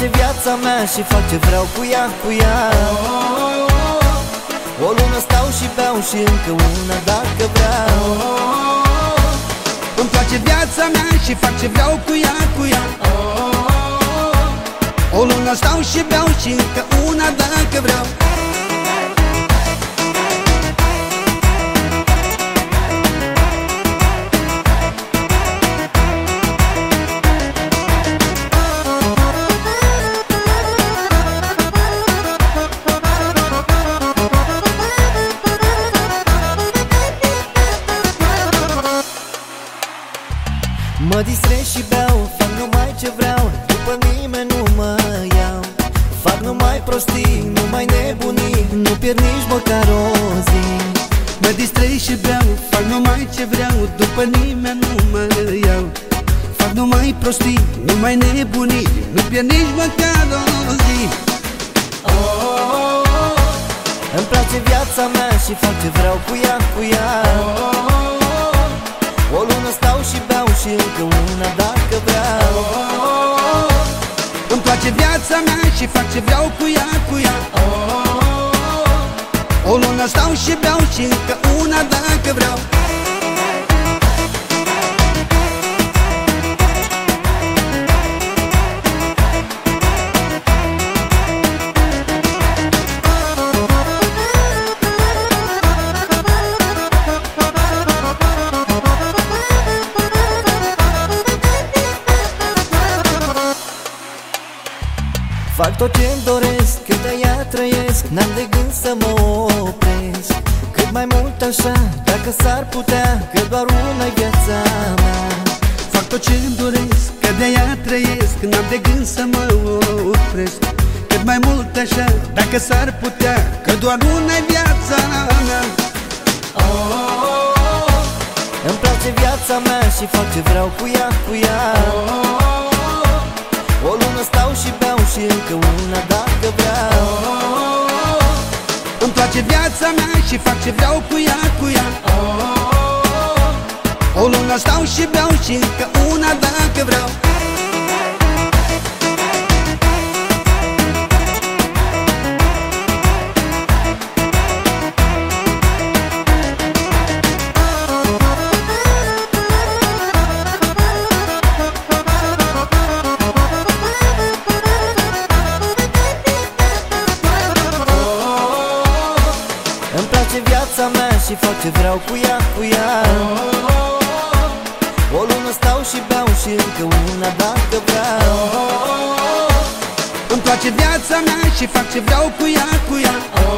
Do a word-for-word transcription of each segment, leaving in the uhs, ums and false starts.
place viața mea și fac ce vreau cu ea, cu ea. O lună stau și beau și încă una dacă vreau. Îmi place viața mea și fac ce vreau cu ea, cu ea. O lună stau și beau și încă una dacă vreau. Mă distrez și beau, fac numai ce vreau, după nimeni nu mă iau. Fac numai prostii, numai nebunii, nu pierd nici măcar o zi. Mă distrez și beau, fac numai ce vreau, după nimeni nu mă iau. Fac numai prostii, numai nebunii, nu pierd nici măcar o zi. Îmi place viața mea și fac ce vreau cu ea, cu ea. O lună stau și beau și încă una dacă vreau. Îmi place viața mea și fac ce vreau cu ea, cu ea. O lună stau și beau și încă una dacă vreau. Fac tot ce-mi doresc, cât de ea trăiesc, n-am de gând să mă opresc. Cât mai mult așa, dacă s-ar putea, că doar una-i viața mea. Fac tot ce-mi doresc, că de ea trăiesc, n-am de gând să mă opresc. Cât mai mult așa, dacă s-ar putea, că doar una-i viața mea. Îmi place viața mea și fac ce vreau cu ea, cu ea. O lună stau și beau și încă una dacă vreau. Îmi place viața mea și fac ce vreau cu ea, cu ea. O lună stau și beau și încă una dacă vreau. Îmi place viața mea și fac ce vreau cu ea, cu ea. O lună stau și beau și încă una dacă vreau. Îmi place viața mea și fac ce vreau cu ea, cu ea.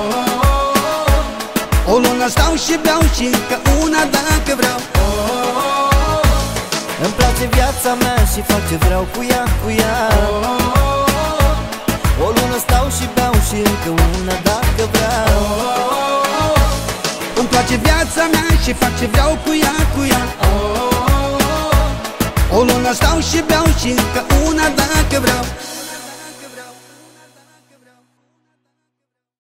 O lună stau și beau și încă una dacă vreau. Îmi place viața mea și fac ce vreau cu ea, cu ea. O lună stau și beau și încă una dacă vreau. Îmi place viața mea și fac ce vreau cu ea, cu ea. O lună stau și beau și încă una dacă vreau.